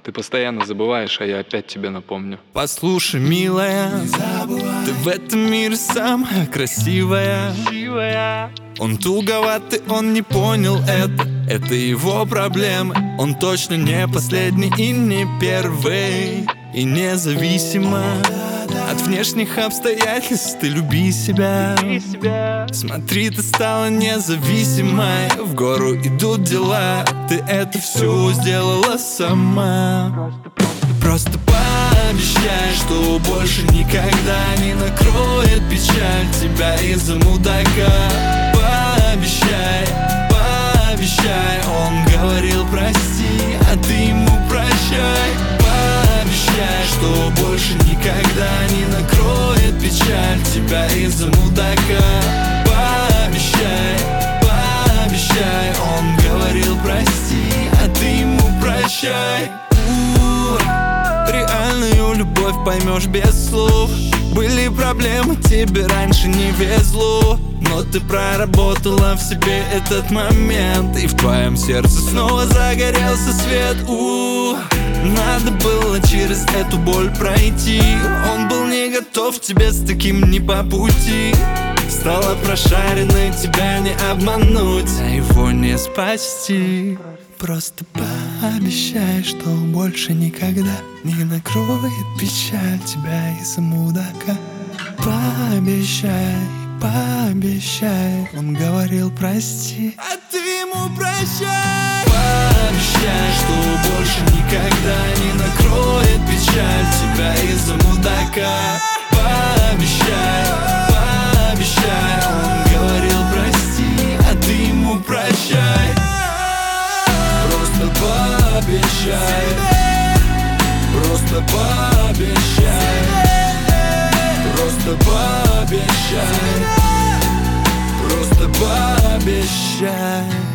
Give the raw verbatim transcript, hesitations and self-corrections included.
Ты постоянно забываешь, а я опять тебе напомню. Послушай, милая, ты в этом мире самая красивая. Он туговатый, он не понял это, это его проблемы. Он точно не последний и не первый. И независимо от внешних обстоятельств ты люби себя. Смотри, ты стала независимой, в гору идут дела. Ты это все сделала сама. Просто пообещай, что больше никогда не накроет печаль тебя из-за мудака. Пообещай, пообещай. Он говорил прости, а ты ему прощай. Пообещай, что больше никогда не накроет печаль тебя из-за мудака. Пообещай, пообещай. Он говорил прости, а ты ему прощай. Реальную любовь поймешь без слов. Были проблемы, тебе раньше не везло, но ты проработала в себе этот момент, и в твоем сердце снова загорелся свет. У-у-у. Надо было через эту боль пройти. Он был не готов тебе с таким не по пути. Стала прошаренной, тебя не обмануть, а его не спасти. Просто пообещай, что больше никогда не накроет печаль тебя из-за мудака. Пообещай, пообещай. Он говорил прости, а ты ему прощай. Пообещай, что больше никогда не накроет печаль тебя из-за мудака. Пообещай, пообещай. Он говорил прости, а ты ему прощай. Просто пообещай, просто пообещай, просто пообещай, просто пообещай.